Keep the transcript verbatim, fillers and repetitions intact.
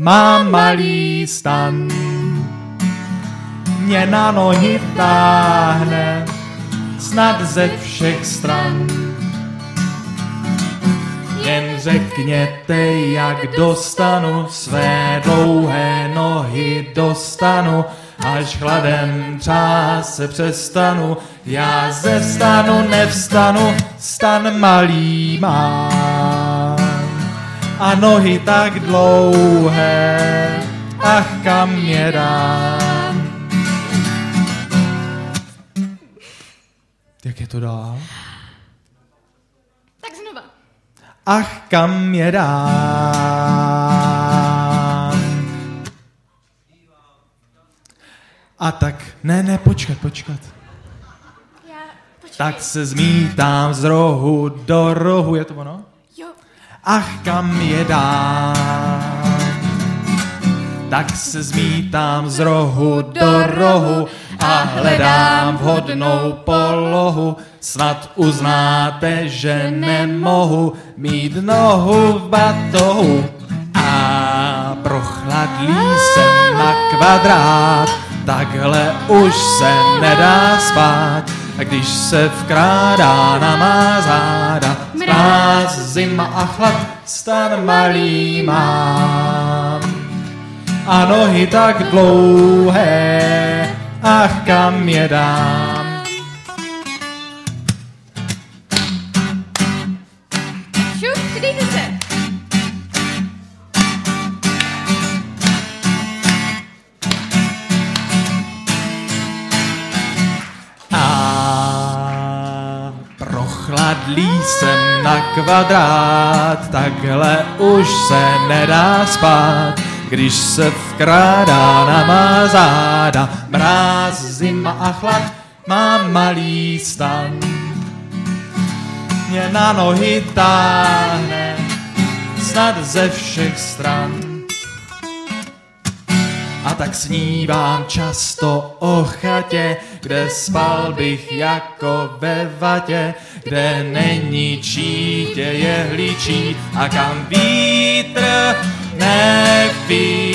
mám malý stan. Mě na nohy táhne snad ze všech stran. Jen řekněte, jak dostanu své dlouhé nohy dostanu, až chladem třás se přestanu. Já ze stanu nevstanu, stan malý mám a nohy tak dlouhé, ach kam je dám. Jak je to dál? Tak znova. Ach kam je dám. A tak, ne, ne, počkat, počkat. Já, počkej. Tak se zmítám z rohu do rohu, je to ono? Jo. Ach kam je dám. Tak se zmítám z rohu do rohu a hledám vhodnou polohu. Snad uznáte, že nemohu mít nohu v batohu. A prochladlý jsem na kvadrát, takhle už se nedá spát. A když se vkrádá na má záda, mráz, zima a chlad, stan malý mám. A nohy tak dlouhé, ach kam je dám. Šup, přidejte se. A prochladlý jsem na kvadrát, takhle už se nedá spát. Když se vkrádá na má záda, mráz, zima a chlad, mám malý stan. Mě na nohy táhne snad ze všech stran. A tak snívám často o chatě, kde spal bych jako ve vatě, kde není čítě jehličí a kam vítr nevítr.